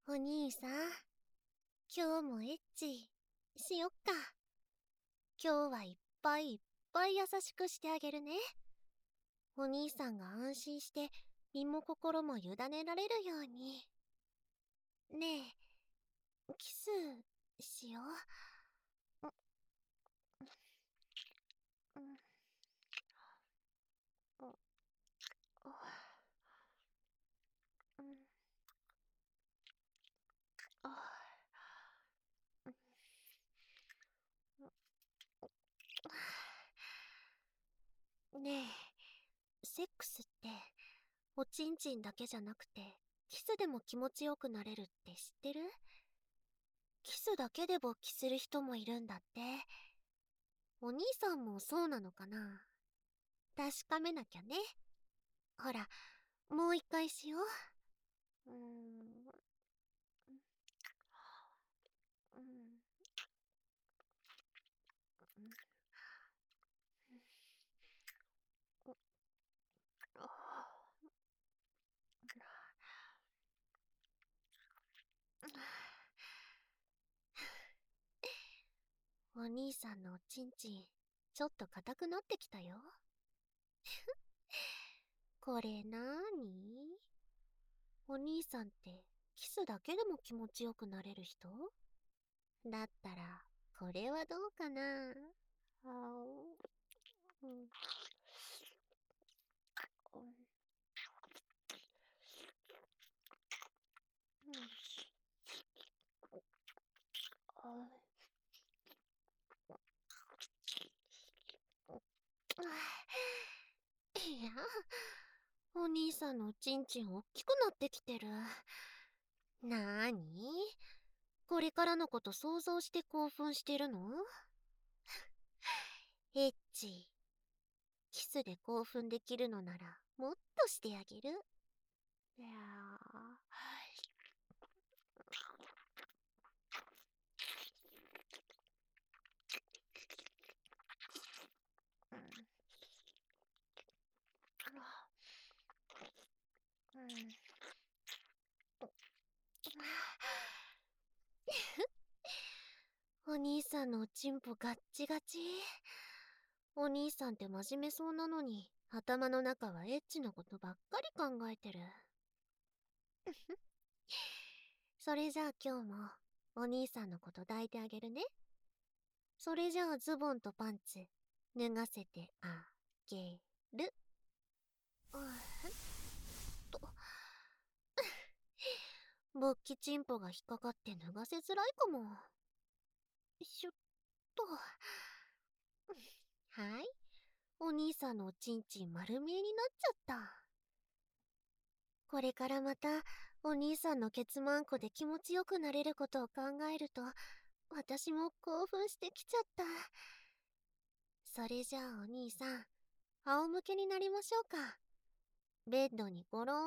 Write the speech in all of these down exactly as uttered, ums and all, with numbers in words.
お兄さん、今日もエッチしよっか。今日はいっぱいいっぱい優しくしてあげるね。お兄さんが安心して身も心も委ねられるように。ねえ、キスしよう。うん、うん、うん、うん、ねえ、セックスっておちんちんだけじゃなくてキスでも気持ちよくなれるって知ってる？キスだけで勃起する人もいるんだって。お兄さんもそうなのかな？確かめなきゃね。ほら、もう一回しよう。うーん。うん。お兄さんのおちんちん、ちょっと硬くなってきたよ。これなーに？お兄さんってキスだけでも気持ちよくなれる人？だったら、これはどうかな？あお、うん、うん、うん、あいや、お兄さんのおちんちんおっきくなってきてる。なーに？これからのこと想像して興奮してるの？エッチ。キスで興奮できるのなら、もっとしてあげる。いやー、うん、うん。お兄さんのおちんぽガッチガチ。お兄さんって真面目そうなのに、頭の中はエッチなことばっかり考えてる。それじゃあ今日も、お兄さんのこと抱いてあげるね。それじゃあズボンとパンツ、脱がせてあげる。うーんと、勃起チンポが引っかかって脱がせづらいかも。しょっと。はい。お兄さんのおちんちん丸見えになっちゃった。これからまたお兄さんのケツマンコで気持ちよくなれることを考えると、私も興奮してきちゃった。それじゃあお兄さん、仰向けになりましょうか。ベッドにゴローンって。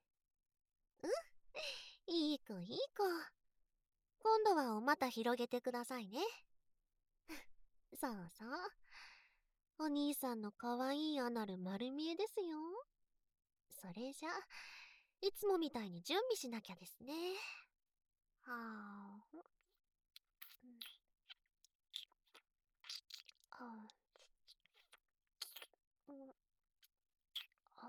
うん、いい子いい子。今度はお股広げてくださいね。そうそう。お兄さんのかわいいアナル丸見えですよ。それじゃ、いつもみたいに準備しなきゃですね。はあ。うん、あ、うん、はい。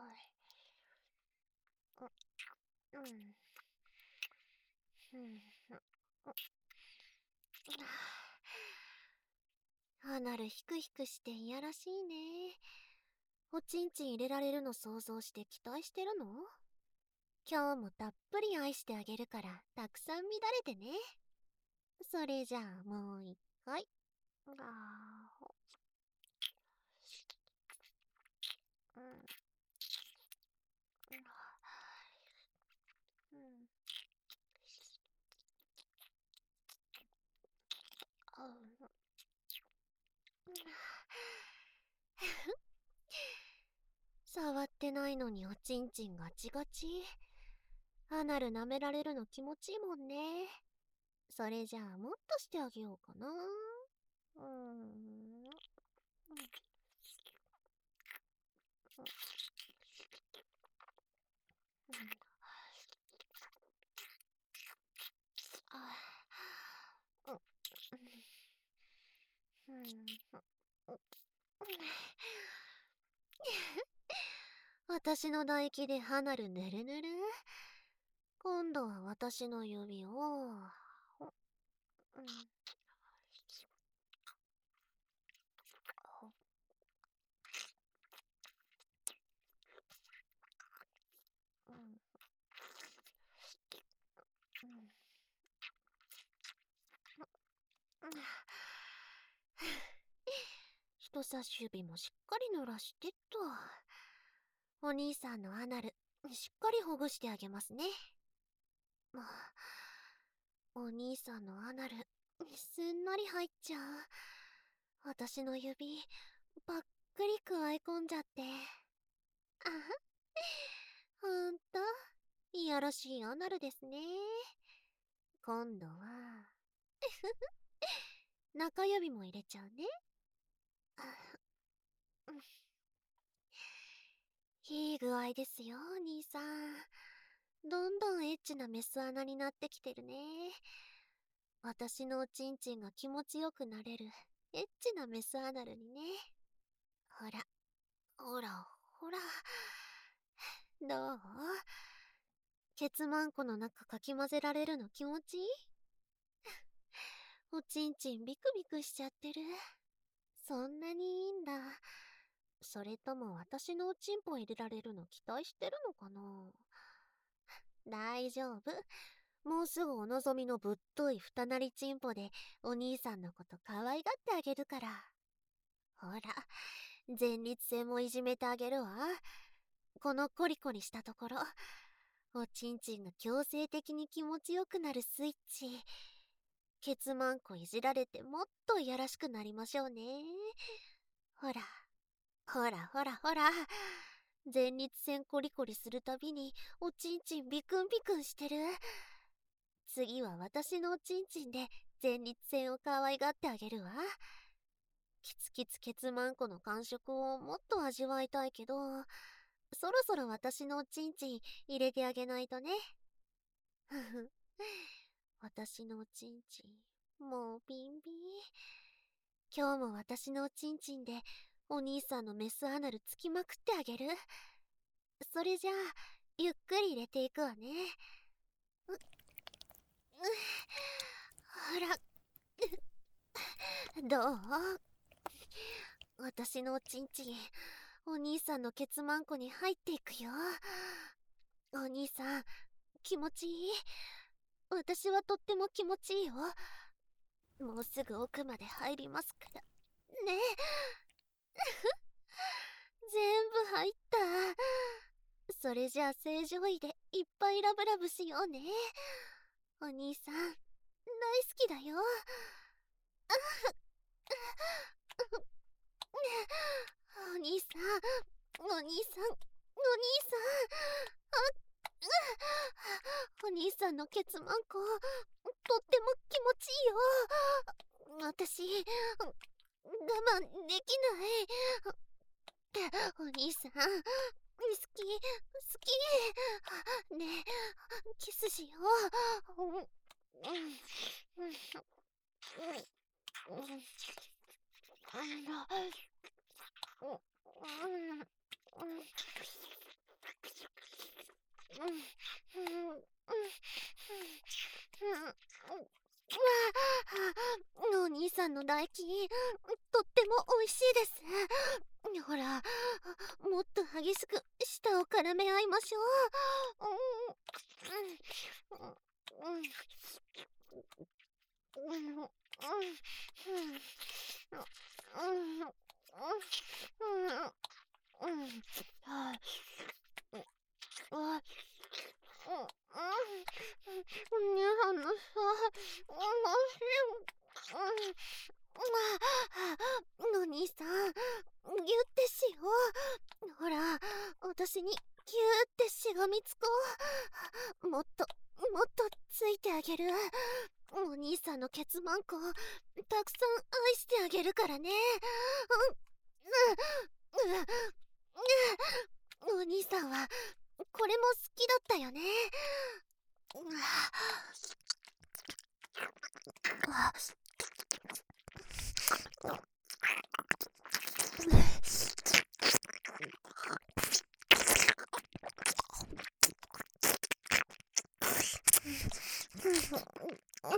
うん、うん、うん。アナルヒクヒクしていやらしいね。おちんちん入れられるの想像して期待してるの？今日もたっぷり愛してあげるからたくさん乱れてね。それじゃあもう一回。あー、うん、うん、うん、あ、うん。触ってないのにおちんちんガチガチ。アナル舐められるの気持ちいいもんね。それじゃあもっとしてあげようかな。うーん。 私の唾液で離るぬるぬる。今度は私の指を、うん、うん、人差し指もしっかり濡らしてっと。お兄さんのアナル、しっかりほぐしてあげますね。お兄さんのアナル、すんなり入っちゃう。私の指、ばっくりくわえ込んじゃって。あは、ほんと、いやらしいアナルですね。今度は、中指も入れちゃうね。いい具合ですよ、お兄さん。どんどんエッチなメス穴になってきてるね。私のおちんちんが気持ちよくなれるエッチなメスアナルにね。ほら、ほら、ほら。どう？ケツマンコの中かき混ぜられるの気持ちいい？おちんちんビクビクしちゃってる。そんなにいいんだ。それとも私のおちんぽ入れられるの期待してるのかな？大丈夫。もうすぐお望みのぶっとい二なりちんぽでお兄さんのこと可愛がってあげるから。ほら、前立腺もいじめてあげるわ。このコリコリしたところ、おちんちんが強制的に気持ちよくなるスイッチ。ケツマンコいじられてもっといやらしくなりましょうね。ほら、ほらほらほら。前立腺コリコリするたびにおちんちんビクンビクンしてる。次は私のおちんちんで前立腺を可愛がってあげるわ。キツキツケツマンコの感触をもっと味わいたいけど、そろそろ私のおちんちん入れてあげないとね。ふふ。私のおちんちん、もうビンビン。今日も私のおちんちんでお兄さんのメスアナルつきまくってあげる。それじゃあ、ゆっくり入れていくわね。う、う、ほら、どう？私のおちんちん、お兄さんのケツマンコに入っていくよ。お兄さん、気持ちいい？私はとっても気持ちいいよ。もうすぐ奥まで入りますから。ね。全部入った。それじゃあ正常位でいっぱいラブラブしようね。お兄さん、大好きだよ。お兄さん、お兄さん、お兄さん。お兄さんのケツマンコ、とっても気持ちいいよ。私、我慢できない。お兄さん、好き、好き。ねえ、キスしよう。うん、うん、うん、うん、お兄さんの唾液、とっても美味しいです。ほら、もっと激しく舌を絡め合いましょう。お兄さんのさ、おいしい。お兄さん、ギュってしよう。ほら、私にギュってしがみつこう。もっと、もっとついてあげる。お兄さんのケツマンコ、たくさん愛してあげるからね。うん、うん、うん、お兄さんは、これも好きだったよね。 お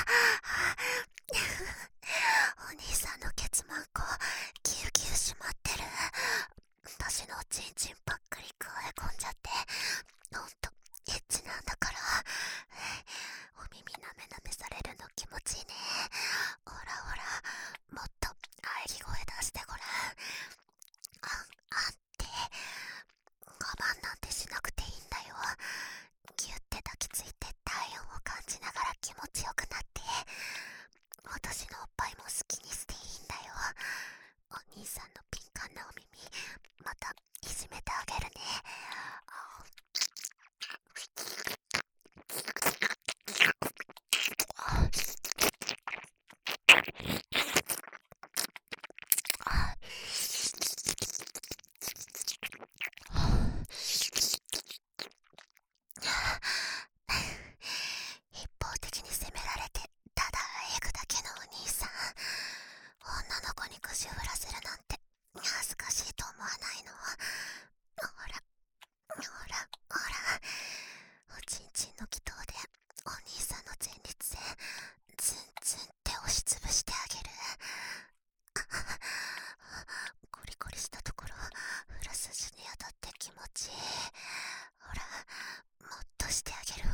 兄さんのケツマンコギュウギュウ締まってる。私のおちんちんばっかり加え込んじゃってほんとエッチなんだから。お耳なめなめされるの気持ちいいね。ほらほら、もっと喘ぎ声出してごらん。あんあんって我慢なんてしなくていいんだよ。ギュって抱きついて体温を感じながら気持ちよくなって、私のおっぱいも好きにしていいんだよ。お兄さんの敏感なお耳またいじめてあげるね。一方的に責められてただあえぐだけのお兄さん、女の子に口を振らせるなんて恥ずかしいと思わないの？ほらほらほら、おちんちんの気筒でお兄さんの前立腺ツンツンって押しつぶしてあげる。コリコリしたところフラ筋に当たって気持ちいい。ほらもっとしてあげるわ。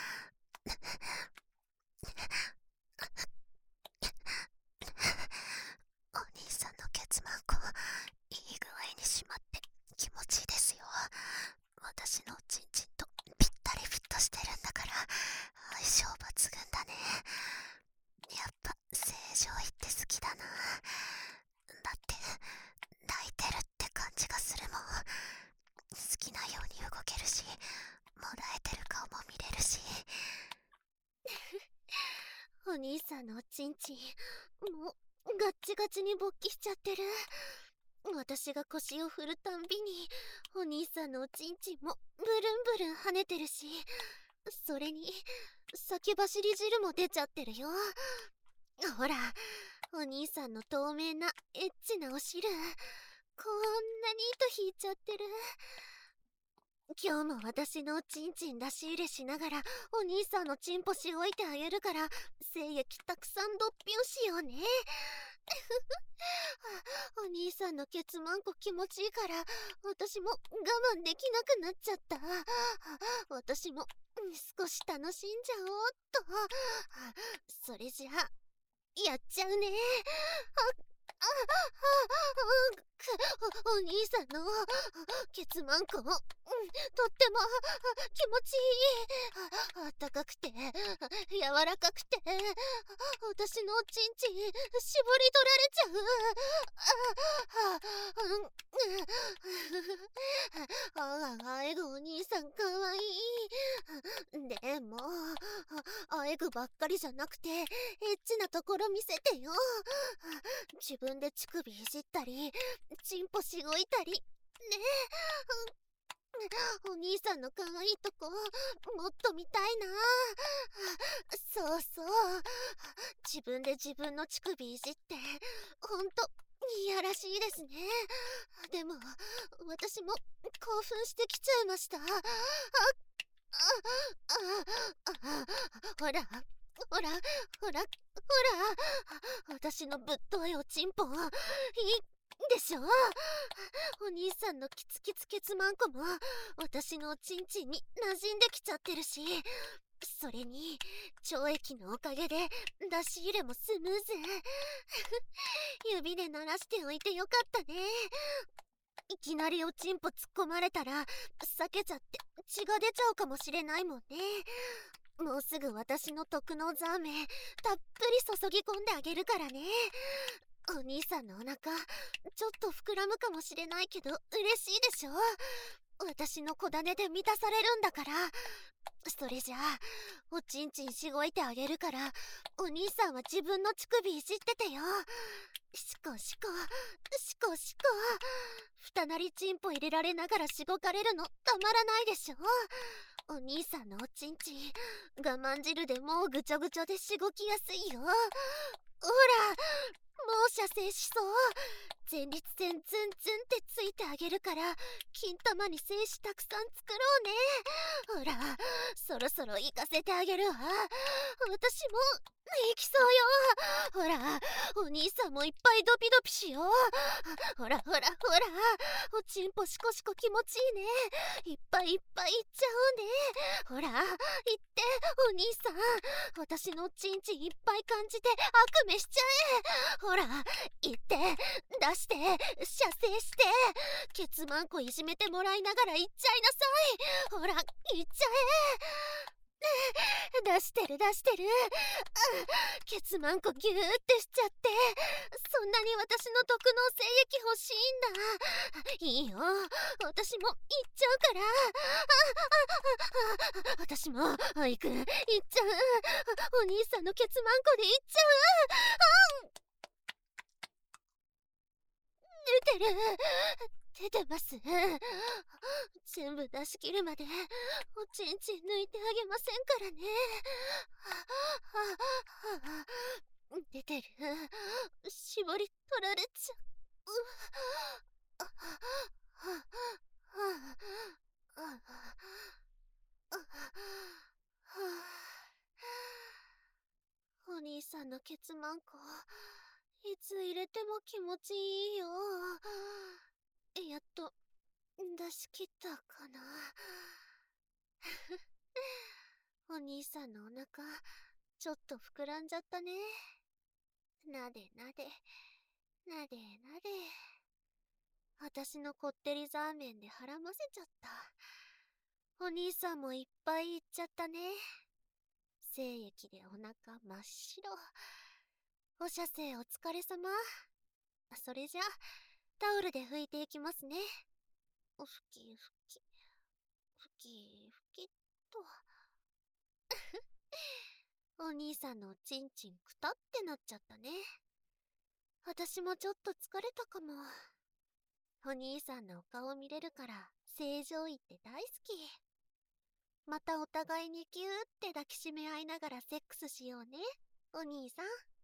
お兄さんのケツマンコいい具合に締まって気持ちいいですよ。私のおちんちんとぴったりフィットしてるんだから相性抜群だね。やっぱ正常位って好きだな。だって抱いてるって感じがするもん。好きなように動けるし、もらえてる顔も見れるし。 お兄さんのおちんちんもうガッチガチに勃起しちゃってる。私が腰を振るたんびにお兄さんのおちんちんもブルンブルン跳ねてるし、それに先走り汁も出ちゃってるよ。ほら、お兄さんの透明なエッチなお汁、こんなに糸引いちゃってる。今日も私のおちんちん出し入れしながらお兄さんのチンポしおいてあげるから、精液たくさんドッピョしようね。お兄さんのケツマンコ気持ちいいから私も我慢できなくなっちゃった。私も少し楽しんじゃおうっと。それじゃあやっちゃうね。あああおお兄さんのケツマンコ、うん、とっても気持ちいい。あったかくて柔らかくて私のおちんちん絞り取られちゃう。あああえぐお兄さんかわいい。でもあえぐばっかりじゃなくてエッチなところ見せてよ。自分で乳首いじったりチンポしごいたりね。お兄さんの可愛いとこもっと見たいな。そうそう、自分で自分の乳首いじってほんといやらしいですね。でも私も興奮してきちゃいました。ああああほらほらほらほら、私のぶっといおちんぽいいでしょ。お兄さんのキツキツケツマンコも私のおちんちんに馴染んできちゃってるし、それに腸液のおかげで出し入れもスムーズ。指で鳴らしておいてよかったね。いきなりおちんぽ突っ込まれたら避けちゃって血が出ちゃうかもしれないもんね。もうすぐ私の特納ザーメンたっぷり注ぎ込んであげるからね。お兄さんのお腹ちょっと膨らむかもしれないけど嬉しいでしょ。私の小種で満たされるんだから。それじゃあおちんちんしごいてあげるから、お兄さんは自分の乳首いじっててよ。しこしこしこしこ、ふたなりチンポ入れられながらしごかれるのたまらないでしょ。お兄さんのおちんちん我慢汁でもうぐちょぐちょでしごきやすいよ。 ほら、もう射精しそう。前立腺ズンズンってついてあげるから、金玉に精子たくさん作ろうね。ほら、そろそろ行かせてあげるわ。私も行きそうよ。ほら、お兄さんもいっぱいドピドピしよう。ほらほらほら、おちんぽシコシコ気持ちいいね。いっぱいいっぱい行っちゃおうね。ほら、行って、お兄さん。私のちんちんいっぱい感じて悪夢しちゃえ。ほら、行って、出して、射精して、ケツマンコいじめてもらいながら行っちゃいなさい。ほら、行っちゃえ。出してる出してる。ケツマンコギューってしちゃって、そんなに私の毒の精液欲しいんだ。いいよ、私も行っちゃうから。私も行く、行っちゃう。お兄さんのケツマンコで行っちゃう。出てる、出てます。全部出し切るまでおちんちん抜いてあげませんからね。出てる、絞り取られちゃう。お兄さんのケツマンコ、いつ入れても気持ちいいよ。やっと出し切ったかな。お兄さんのお腹ちょっと膨らんじゃったね。なでなでなでなで。私のこってりザーメンで腹ませちゃった。お兄さんもいっぱいいっちゃったね。精液でお腹真っ白。お射精お疲れ様。それじゃタオルで拭いていきますね。ふきふきふきふきっと。お兄さんのおちんちんくたってなっちゃったね。私もちょっと疲れたかも。お兄さんのお顔見れるから正常位って大好き。またお互いにギューって抱きしめ合いながらセックスしようね、お兄さん。